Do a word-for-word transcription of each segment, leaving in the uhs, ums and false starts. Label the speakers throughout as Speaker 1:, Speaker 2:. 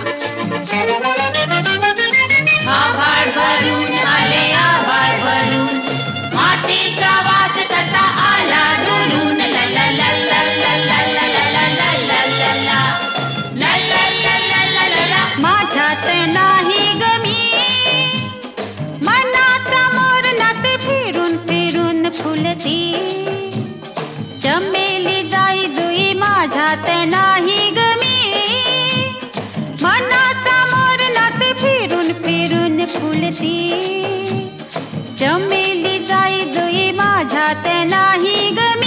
Speaker 1: आभाळ भरून आले आभाळ भरून मातीचा वास कसा आला दुरून ला ला ला ला ला ला ला ला ला ला ला ला ला ला ला ला ला ला
Speaker 2: माझ्यात नाही गमी मनाचा मोर नाचे फिरून फिरून फुलती चमेली जाई जुई माझ्यात नाही गमी मनाचा मोर नाचे फिरून फिरून फुलती चमेली जाई जुई माझ्यात नाही गमी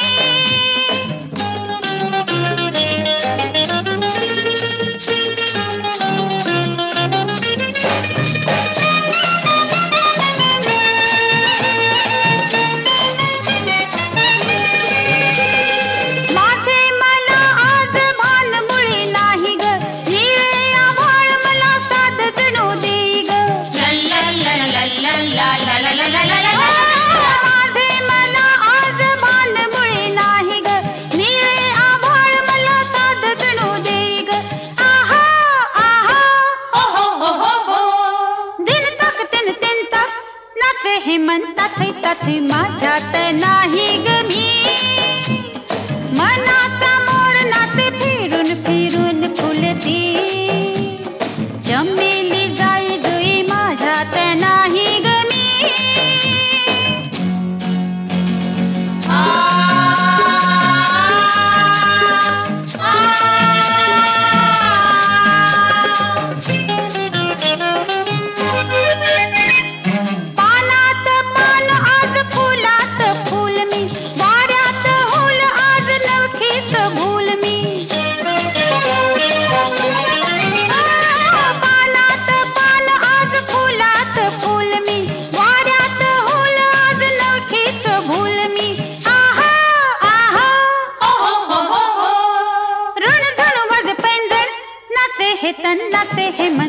Speaker 2: म्हणतात तथे माझ्यात नाही गमी मनाचा मोर नाचे फिरून फिरून फुलती चमेली जाई जुई माझ्यात नाही गमी आ, आ, हे तन्नाचे हे मन